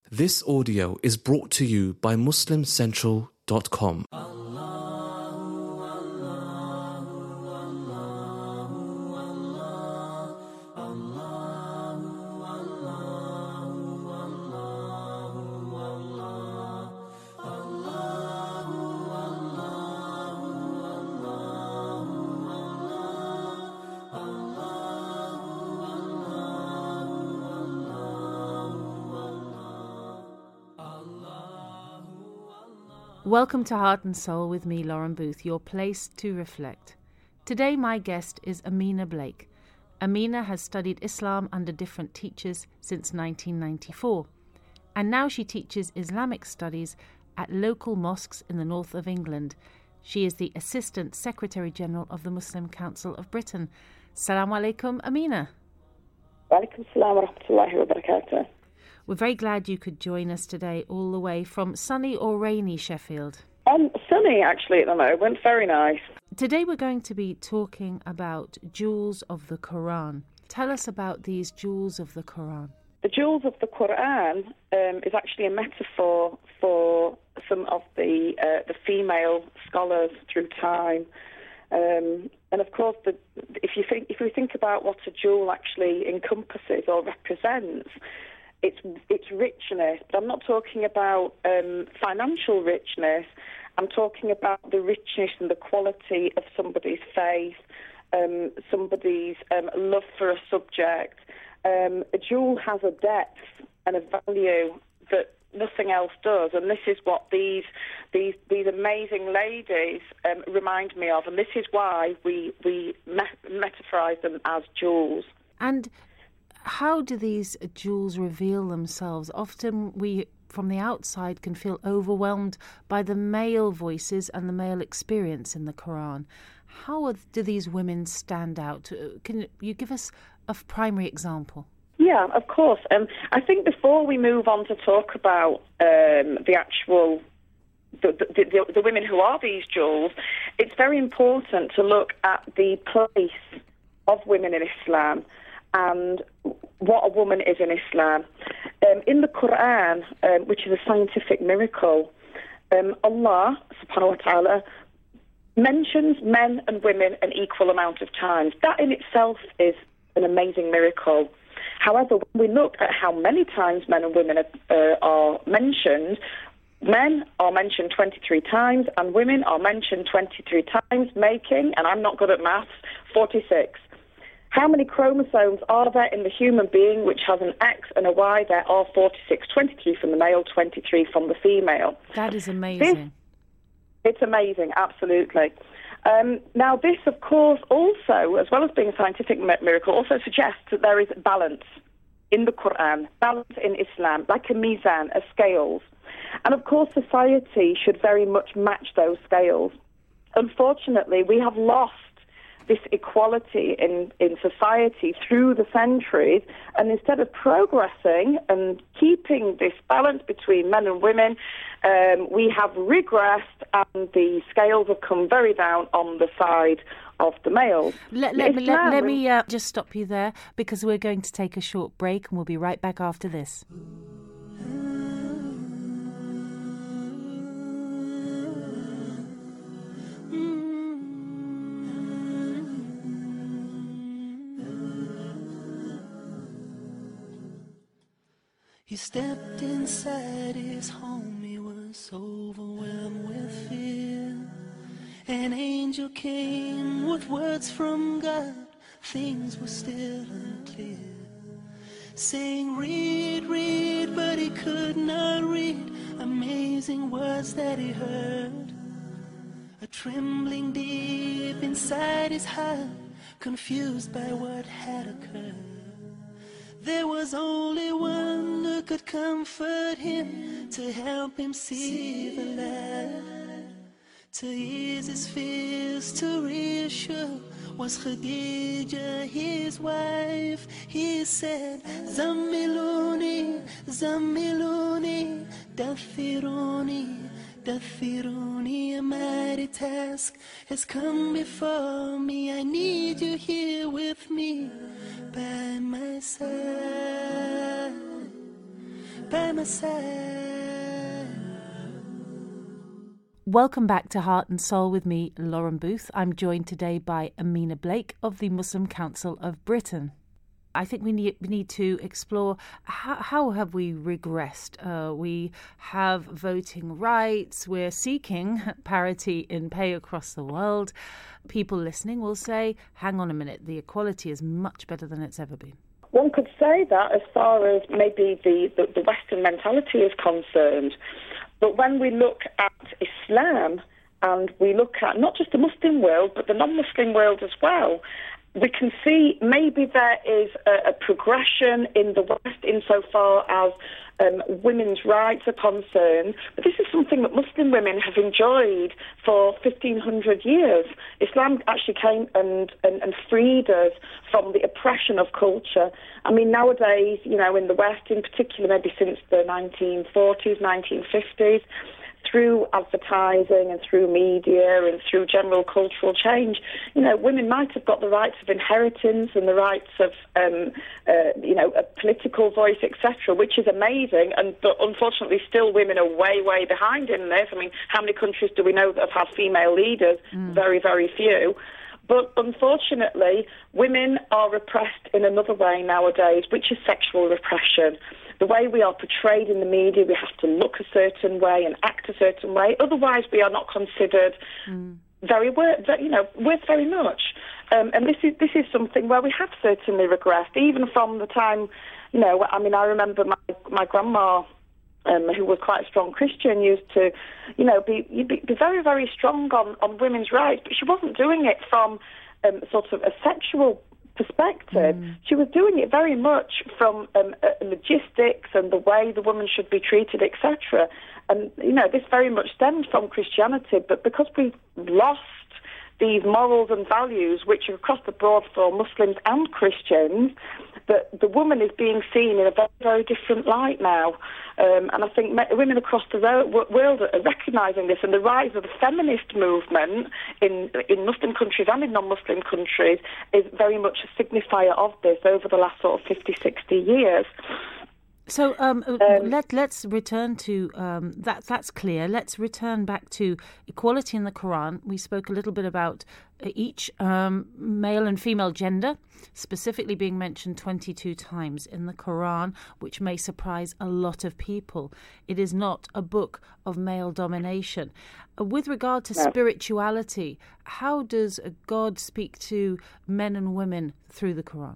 This audio is brought to you by MuslimCentral.com. Welcome to Heart and Soul with me, Lauren Booth, your place to reflect. Today my guest is Amina Blake. Amina has studied Islam under different teachers since 1994, and now she teaches Islamic studies at local mosques in the north of England. She is the Assistant Secretary General of the Muslim Council of Britain. Assalamu alaikum, Amina. Wa alaikum salam wa rahmatullahi wa barakatuh. We're very glad you could join us today all the way from sunny or rainy Sheffield. Sunny, actually, at the moment. Very nice. Today we're going to be talking about jewels of the Quran. Tell us about these jewels of the Quran. The jewels of the Quran is actually a metaphor for some of the female scholars through time. And of course, if we think about what a jewel actually encompasses or represents, it's richness, but I'm not talking about financial richness. I'm talking about the richness and the quality of somebody's faith, somebody's love for a subject. A jewel has a depth and a value that nothing else does, and this is what these amazing ladies remind me of, and this is why we metaphorize them as jewels. And how do these jewels reveal themselves? Often we, from the outside, can feel overwhelmed by the male voices and the male experience in the Quran. How do these women stand out? Can you give us a primary example? Yeah, of course. I think before we move on to talk about the actual the women who are these jewels, it's very important to look at the place of women in Islam and what a woman is in Islam. In the Quran, which is a scientific miracle, Allah subhanahu wa ta'ala mentions men and women an equal amount of times. That in itself is an amazing miracle. However, when we look at how many times men and women are mentioned, men are mentioned 23 times and women are mentioned 23 times, making, and I'm not good at maths, 46. How many chromosomes are there in the human being which has an X and a Y? There are 46, 23 from the male, 23 from the female. That is amazing. It's amazing, absolutely. Now this, of course, also, as well as being a scientific miracle, also suggests that there is balance in the Quran, balance in Islam, like a mizan, a scales. And of course, society should very much match those scales. Unfortunately, we have lost this equality in society through the centuries, and instead of progressing and keeping this balance between men and women, we have regressed and the scales have come very down on the side of the males. Let me just stop you there, because we're going to take a short break and we'll be right back after this. He stepped inside his home, he was overwhelmed with fear. An angel came with words from God, things were still unclear. Saying, read, read, but he could not read. Amazing words that he heard. A trembling deep inside his heart, confused by what had occurred. There was only one who could comfort him, to help him see the light, to ease his fears, to reassure, was Khadija, his wife. He said, Zammiluni, Zammiluni, Dathiruni, Dathiruni, a mighty task has come before me. I need you here with me, by my side. by my side. Welcome back to Heart and Soul with me, Lauren Booth. I'm joined today by Amina Blake of the Muslim Council of Britain. I think we need to explore how have we regressed. We have voting rights. We're seeking parity in pay across the world. People listening will say, hang on a minute, the equality is much better than it's ever been. One could say that as far as maybe the Western mentality is concerned. But when we look at Islam and we look at not just the Muslim world, but the non-Muslim world as well, we can see maybe there is a progression in the West insofar as women's rights are concerned. But this is something that Muslim women have enjoyed for 1,500 years. Islam actually came and freed us from the oppression of culture. I mean, nowadays, you know, in the West in particular, maybe since the 1940s, 1950s, through advertising and through media and through general cultural change, you know, women might have got the rights of inheritance and the rights of, you know, a political voice, etc., which is amazing. But unfortunately, still women are way, way behind in this. I mean, how many countries do we know that have had female leaders? Very, very few. But unfortunately, women are repressed in another way nowadays, which is sexual repression. The way we are portrayed in the media, we have to look a certain way and act a certain way. Otherwise, we are not considered worth very much. And this is something where we have certainly regressed, even from the time, you know. I mean, I remember my grandma, who was quite a strong Christian, used to, you know, be very, very strong on women's rights, but she wasn't doing it from sort of a sexual perspective. She was doing it very much from logistics and the way the woman should be treated, etc. And, you know, this very much stemmed from Christianity, but because we've lost these morals and values, which are across the board for Muslims and Christians, that the woman is being seen in a very, very different light now. And I think women across the world are recognising this, and the rise of the feminist movement in Muslim countries and in non-Muslim countries is very much a signifier of this over the last sort of 50, 60 years. So let's return to that. That's clear. Let's return back to equality in the Quran. We spoke a little bit about each male and female gender, specifically being mentioned 22 times in the Quran, which may surprise a lot of people. It is not a book of male domination. With regard to spirituality, how does God speak to men and women through the Quran?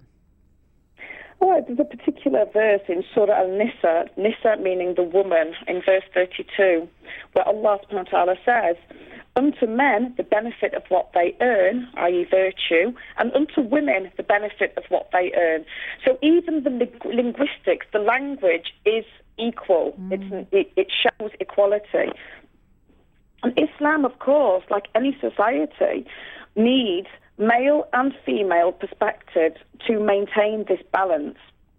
Well, there's a particular verse in Surah Al-Nisa, Nisa meaning the woman, in verse 32, where Allah subhanahu wa ta'ala says, unto men the benefit of what they earn, i.e. virtue, and unto women the benefit of what they earn. So even the linguistics, the language is equal. It shows equality. And Islam, of course, like any society, needs male and female perspectives to maintain this balance.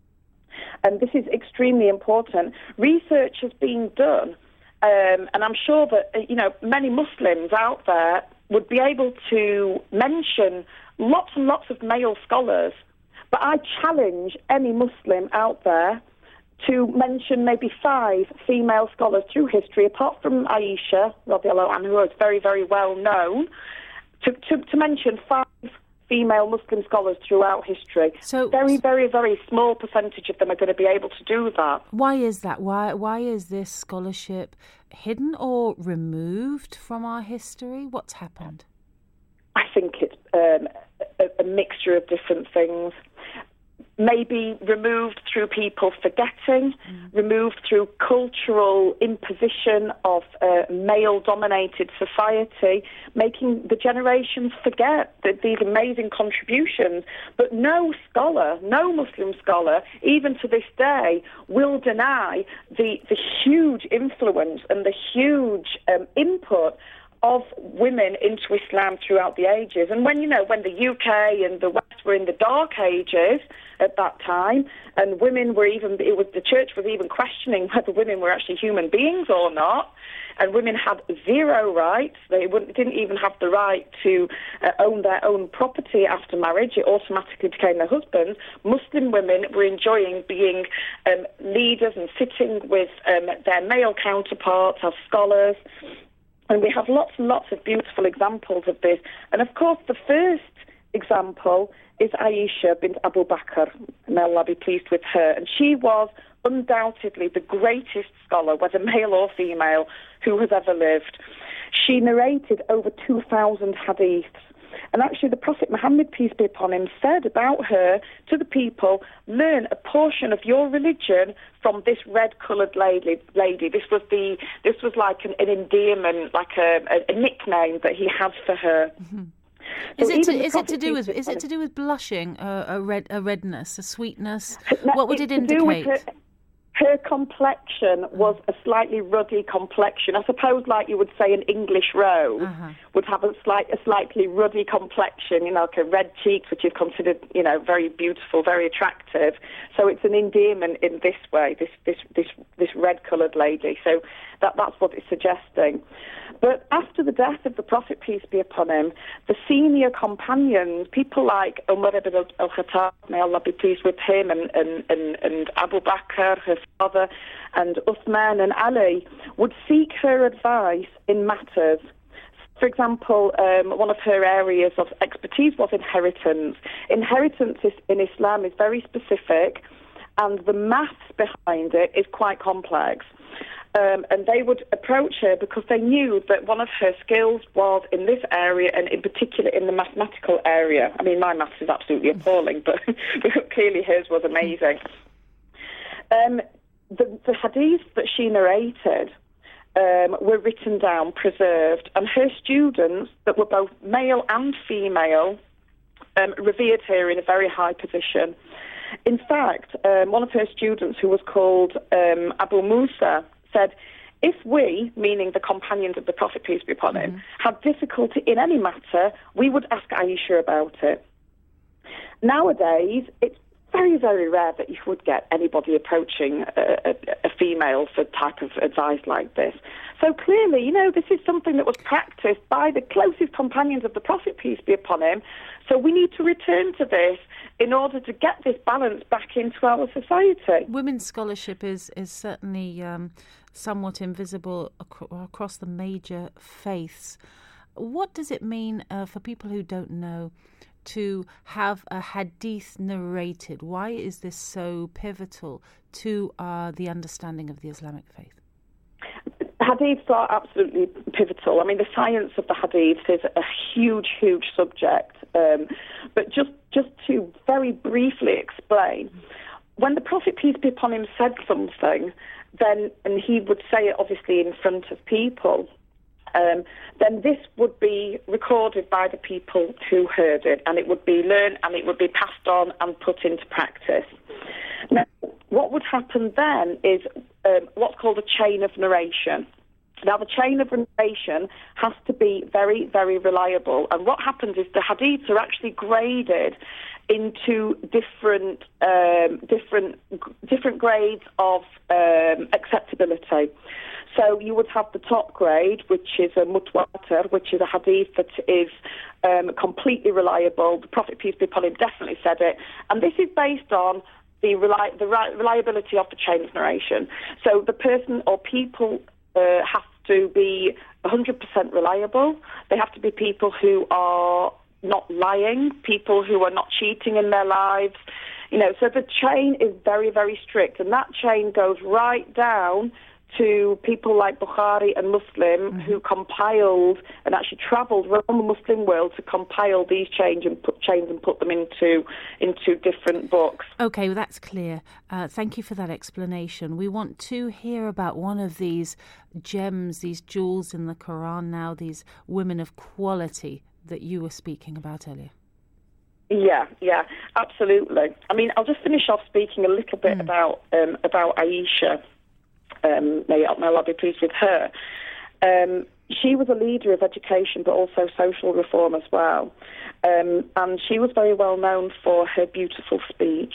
And this is extremely important. Research has been done, and I'm sure that, you know, many Muslims out there would be able to mention lots and lots of male scholars, but I challenge any Muslim out there to mention maybe 5 female scholars through history, apart from Aisha, radiallahu anha, who is very, very well known, to mention 5 female Muslim scholars throughout history. So very, very, very small percentage of them are going to be able to do that. Why is that? Why is this scholarship hidden or removed from our history? What's happened? I think it's a mixture of different things. Maybe removed through people forgetting, removed through cultural imposition of a male-dominated society, making the generations forget these amazing contributions. But no scholar, no Muslim scholar, even to this day, will deny the huge influence and the huge input of women into Islam throughout the ages. And when the UK and the West were in the Dark Ages at that time, and the church was even questioning whether women were actually human beings or not. And women had zero rights. They didn't even have the right to own their own property after marriage. It automatically became their husband's. Muslim women were enjoying being leaders and sitting with their male counterparts as scholars. And we have lots and lots of beautiful examples of this. And of course, the first example is Aisha bint Abu Bakr, may Allah be pleased with her. And she was undoubtedly the greatest scholar, whether male or female, who has ever lived. She narrated over 2,000 hadiths. And actually the Prophet Muhammad, peace be upon him, said about her to the people, learn a portion of your religion from this red-coloured lady. This was like an endearment, like a nickname that he had for her. Mm-hmm. So is it to do with blushing, a redness, a sweetness? What would it indicate? Her complexion was a slightly ruddy complexion. I suppose, like you would say, an English rose would have a slightly ruddy complexion, like a red cheeks, which is considered, very beautiful, very attractive. So it's an endearment in this way, this red-coloured lady. So that's what it's suggesting. But after the death of the Prophet, peace be upon him, the senior companions, people like Umar ibn al-Khattab, may Allah be pleased with him, and Abu Bakr, her father, and Uthman and Ali, would seek her advice in matters. For example, one of her areas of expertise was inheritance. Inheritance in Islam is very specific, and the maths behind it is quite complex. And they would approach her because they knew that one of her skills was in this area, and in particular in the mathematical area. I mean, my maths is absolutely appalling, but clearly hers was amazing. The hadiths that she narrated were written down, preserved, and her students, that were both male and female, revered her in a very high position. In fact, one of her students, who was called Abu Musa, said, if we, meaning the companions of the Prophet, peace be upon him, had difficulty in any matter, we would ask Aisha about it. Nowadays, it's very, very rare that you would get anybody approaching a female for type of advice like this. So clearly, this is something that was practiced by the closest companions of the Prophet, peace be upon him. So we need to return to this in order to get this balance back into our society. Women's scholarship is certainly somewhat invisible across the major faiths. What does it mean for people who don't know to have a hadith narrated? Why is this so pivotal to the understanding of the Islamic faith? Hadiths are absolutely pivotal. I mean, the science of the hadiths is a huge, huge subject. But just to very briefly explain, when the Prophet, peace be upon him, said something, and he would say it obviously in front of people, then this would be recorded by the people who heard it, and it would be learned, and it would be passed on and put into practice. Now, what would happen then is what's called a chain of narration. Now, the chain of narration has to be very, very reliable. And what happens is the hadiths are actually graded into different grades of acceptability. So you would have the top grade, which is a mutwatir, which is a hadith that is completely reliable. The Prophet, peace be upon him, definitely said it. And this is based on the reliability of the chain of narration. So the person or people have to be 100% reliable. They have to be people who are not lying, people who are not cheating in their lives. So the chain is very, very strict, and that chain goes right down to people like Bukhari and Muslim, who compiled and actually travelled around the Muslim world to compile these chains and put them into different books. Okay, well, that's clear. Thank you for that explanation. We want to hear about one of these gems, these jewels in the Quran now, these women of quality that you were speaking about earlier. Yeah, absolutely. I mean, I'll just finish off speaking a little bit about Aisha. May Allah be pleased with her. she was a leader of education, but also social reform as well. And she was very well known for her beautiful speech.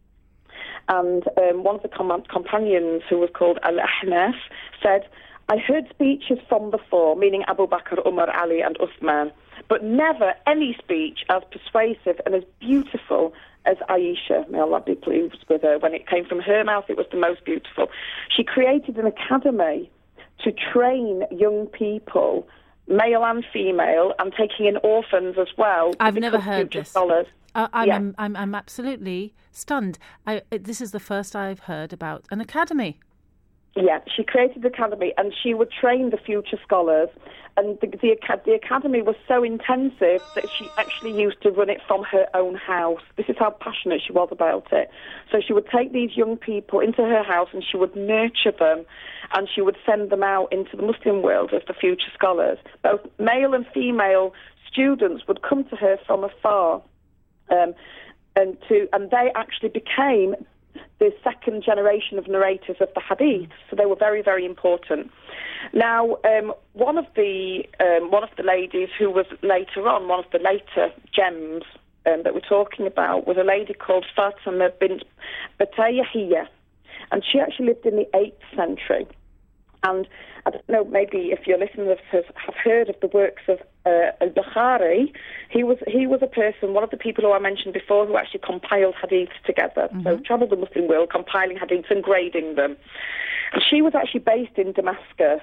And one of the companions, who was called Al-Ahnaf, said, "I heard speeches from the four," meaning Abu Bakr, Umar, Ali and Uthman, "but never any speech as persuasive and as beautiful as Aisha, may Allah be pleased with her. When it came from her mouth, it was the most beautiful." She created an academy to train young people, male and female, and taking in orphans as well. I've never heard this. Scholars. I'm absolutely stunned. This is the first I've heard about an academy. Yeah, she created the academy, and she would train the future scholars. And the academy was so intensive that she actually used to run it from her own house. This is how passionate she was about it. So she would take these young people into her house, and she would nurture them, and she would send them out into the Muslim world as the future scholars. Both male and female students would come to her from afar, and they actually became the second generation of narrators of the hadith, so they were very, very important. Now, one of the ladies who was later on, one of the later gems that we're talking about, was a lady called Fatima bint Batayahiyya, and she actually lived in the 8th century. And I don't know, maybe if your listeners have heard of the works of al-Bukhari, he was a person, one of the people who I mentioned before, who actually compiled hadiths together. Mm-hmm. So travelled the Muslim world, compiling hadiths and grading them. And she was actually based in Damascus.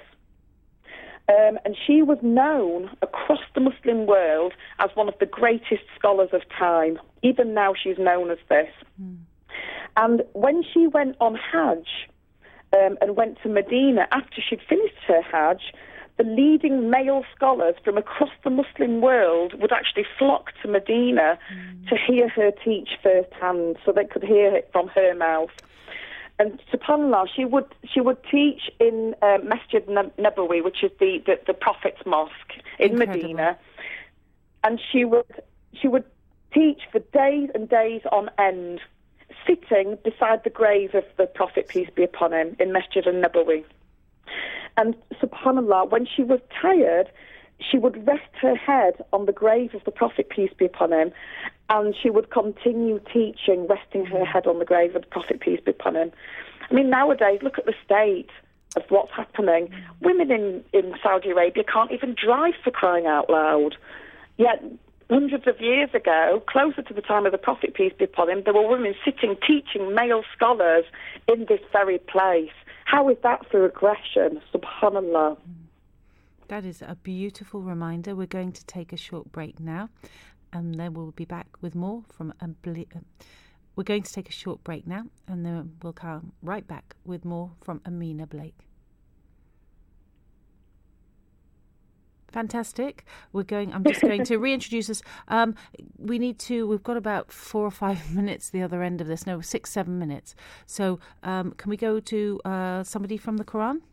And she was known across the Muslim world as one of the greatest scholars of time. Even now she's known as this. Mm. And when she went on Hajj, and went to Medina after she'd finished her Hajj, the leading male scholars from across the Muslim world would actually flock to Medina to hear her teach firsthand, so they could hear it from her mouth. And subhanAllah, she would teach in Masjid Nabawi, which is the Prophet's mosque in Medina, and she would teach for days and days on end, sitting beside the grave of the Prophet, peace be upon him, in Masjid al-Nabawi. And subhanAllah, when she was tired, she would rest her head on the grave of the Prophet, peace be upon him, and she would continue teaching, resting her head on the grave of the Prophet, peace be upon him. I mean, nowadays, look at the state of what's happening. Women in Saudi Arabia can't even drive, for crying out loud. Yet hundreds of years ago, closer to the time of the Prophet, peace be upon him, there were women sitting, teaching male scholars in this very place. How is that for aggression? Subhanallah. That is a beautiful reminder. We're going to take a short break now, and then we'll be back with more from... We're going to take a short break now, and then we'll come right back with more from Amina Blake. Fantastic. I'm just going to reintroduce us. We've got about 4 or 5 minutes the other end of this. No, 6-7 minutes. So can we go to somebody from the Quran?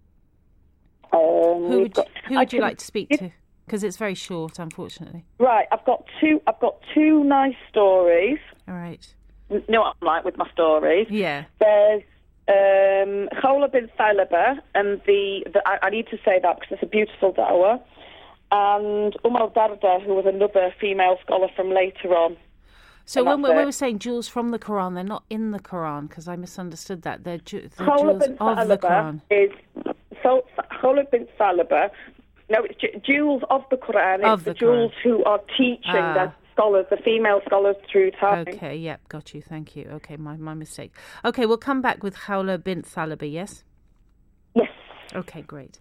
Who would you like to speak to? Because it's very short, unfortunately. Right, I've got two nice stories. All right. You know what I'm like with my stories? Yeah. There's Khawla bint Thalaba, and I need to say that because it's a beautiful da'wah, and Darda, who was another female scholar from later on. So when we were saying jewels from the Quran, they're not in the Quran, because I misunderstood that. They're jewels of the Quran. Khawla bint Thalaba. No, it's jewels of the Quran. It's the jewels who are teaching the scholars, the female scholars, through time. Okay, yep, got you, thank you. Okay, my mistake. Okay, we'll come back with Khawla bint Thalaba, yes? Yes. Okay, great.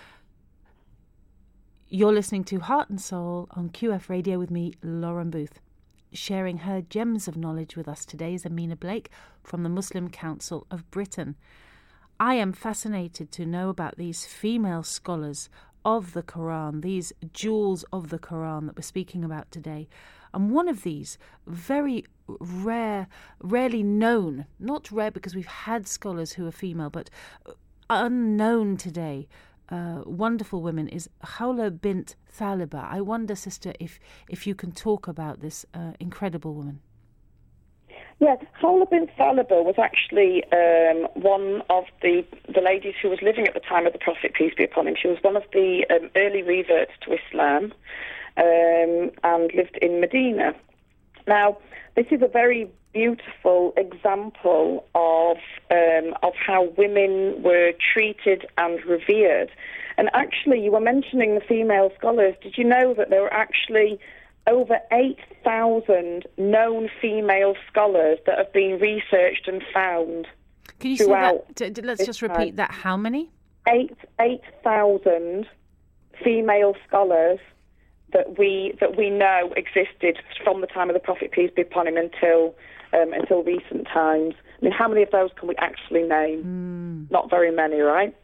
You're listening to Heart and Soul on QF Radio with me, Lauren Booth. Sharing her gems of knowledge with us today is Amina Blake from the Muslim Council of Britain. I am fascinated to know about these female scholars of the Quran, these jewels of the Quran that we're speaking about today. And one of these, very rarely known, not rare because we've had scholars who are female, but unknown today, wonderful women, is Khawla bint Thalaba. I wonder, sister, if you can talk about this incredible woman. Yeah, Khawla bint Thalaba was actually one of the ladies who was living at the time of the Prophet, peace be upon him. She was one of the early reverts to Islam and lived in Medina. Now, this is a very beautiful example of how women were treated and revered. And actually, you were mentioning the female scholars. Did you know that there were actually over 8,000 known female scholars that have been researched and found? Can you say that? Let's just repeat that. How many? 8,000 female scholars that we know existed from the time of the Prophet, peace be upon him, until recent times. I mean, how many of those can we actually name? Not very many, right?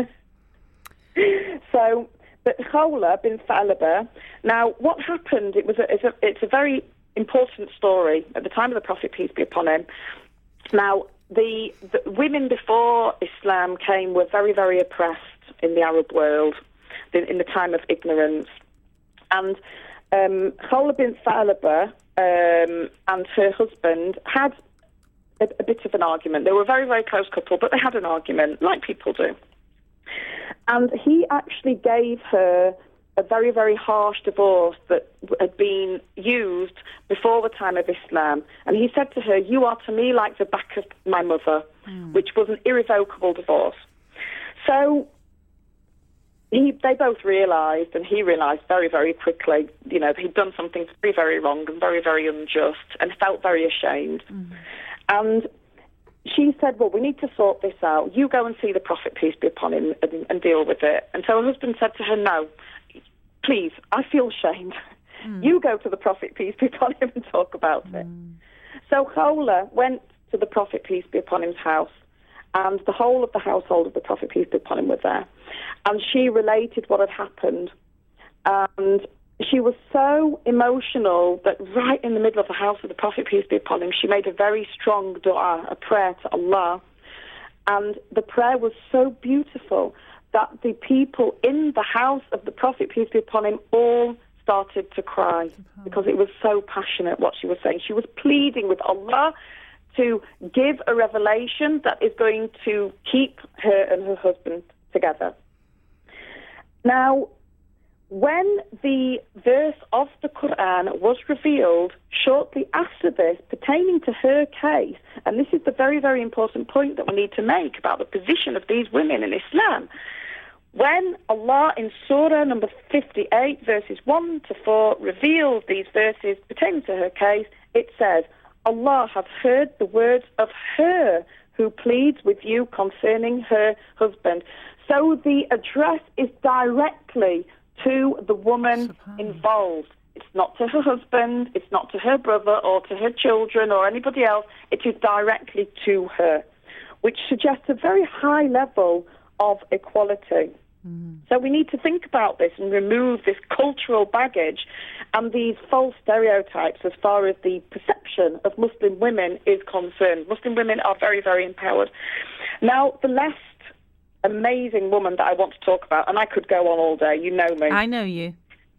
So, but Khawla bint Thalaba. Now, what happened? It's a very important story at the time of the Prophet, peace be upon him. Now, the women before Islam came were very, very oppressed in the Arab world in the time of ignorance. And Khawla bint Thalaba and her husband had a bit of an argument. They were a very, very close couple, but they had an argument, like people do. And he actually gave her a very, very harsh divorce that had been used before the time of Islam. And he said to her, "You are to me like the back of my mother," which was an irrevocable divorce. So they both realised, and he realised very, very quickly, he'd done something very, very wrong and very, very unjust, and felt very ashamed. And she said, "Well, we need to sort this out. You go and see the Prophet, peace be upon him, and deal with it." And so her husband said to her, "No, please, I feel ashamed. You go to the Prophet, peace be upon him, and talk about it." So Khawla went to the Prophet, peace be upon him's house, and the whole of the household of the Prophet, peace be upon him, were there. And she related what had happened. And she was so emotional that right in the middle of the house of the Prophet, peace be upon him, she made a very strong dua, a prayer to Allah. And the prayer was so beautiful that the people in the house of the Prophet, peace be upon him, all started to cry because it was so passionate what she was saying. She was pleading with Allah to give a revelation that is going to keep her and her husband together. Now, when the verse of the Quran was revealed shortly after this pertaining to her case, and this is the very, very important point that we need to make about the position of these women in Islam, when Allah in Surah number 58, verses 1 to 4, reveals these verses pertaining to her case, it says, "Allah hath heard the words of her who pleads with you concerning her husband." So the address is directly to the woman involved. It's not to her husband, it's not to her brother or to her children or anybody else. It is directly to her, which suggests a very high level of equality. So we need to think about this and remove this cultural baggage and these false stereotypes as far as the perception of Muslim women is concerned. Muslim women are very, very empowered. Now, the last amazing woman that I want to talk about, and I could go on all day, you know me. I know you.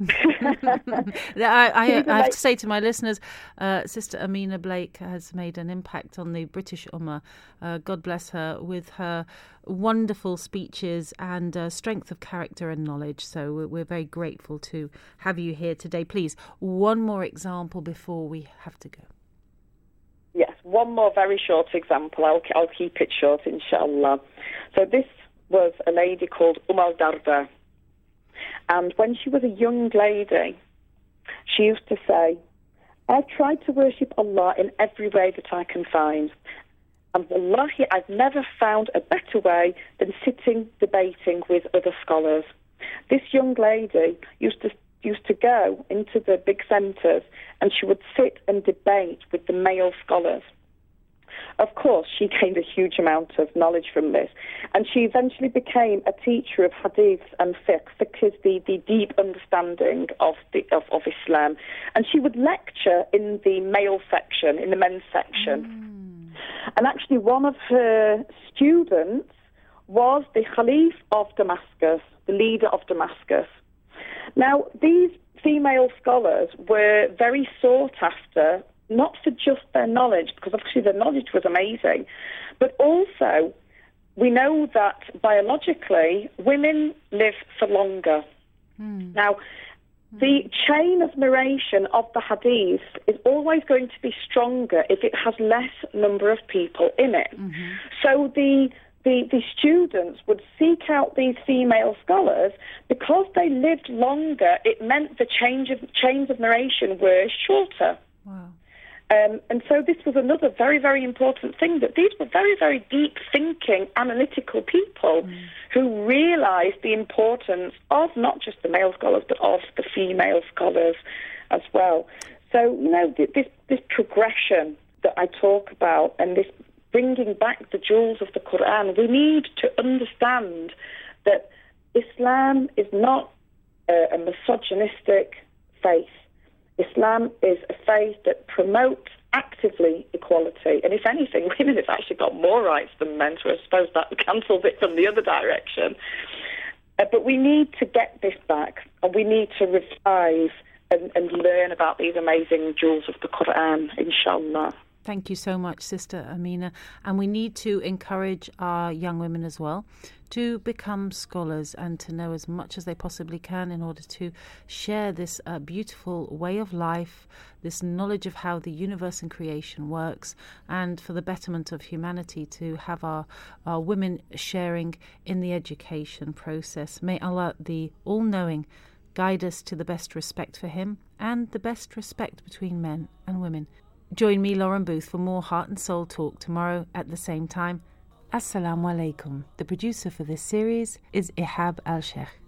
I have to say to my listeners, Sister Amina Blake has made an impact on the British Ummah. God bless her with her wonderful speeches and strength of character and knowledge. So we're very grateful to have you here today. Please, one more example before we have to go. Yes, one more very short example. I'll keep it short, inshallah. So this was a lady called Darda. And when she was a young lady, she used to say, "I've tried to worship Allah in every way that I can find. And wallahi, I've never found a better way than sitting debating with other scholars." This young lady used to go into the big centres and she would sit and debate with the male scholars. Of course, she gained a huge amount of knowledge from this, and she eventually became a teacher of hadith and fiqh. Fiqh is the deep understanding of Islam, and she would lecture in the male section, in the men's section. And actually, one of her students was the Caliph of Damascus, the leader of Damascus. Now, these female scholars were very sought after not for just their knowledge, because obviously their knowledge was amazing, but also we know that biologically women live for longer. Now, the chain of narration of the hadith is always going to be stronger if it has less number of people in it. So the students would seek out these female scholars because they lived longer. It meant the chains of narration were shorter. Wow. And so this was another very, very important thing, that these were very, very deep-thinking, analytical people who realised the importance of not just the male scholars, but of the female scholars as well. So, you know, this progression that I talk about and this bringing back the jewels of the Quran, we need to understand that Islam is not a misogynistic faith. Islam is a faith that promotes actively equality. And if anything, women have actually got more rights than men, so I suppose that cancels it from the other direction. But we need to get this back, and we need to revive and learn about these amazing jewels of the Quran, inshallah. Thank you so much, Sister Amina. And we need to encourage our young women as well to become scholars and to know as much as they possibly can in order to share this beautiful way of life, this knowledge of how the universe and creation works, and for the betterment of humanity to have our women sharing in the education process. May Allah, the all-knowing, guide us to the best respect for Him and the best respect between men and women. Join me, Lauren Booth, for more Heart and Soul talk tomorrow at the same time. Assalamu alaikum. The producer for this series is Ihab Al-Sheikh.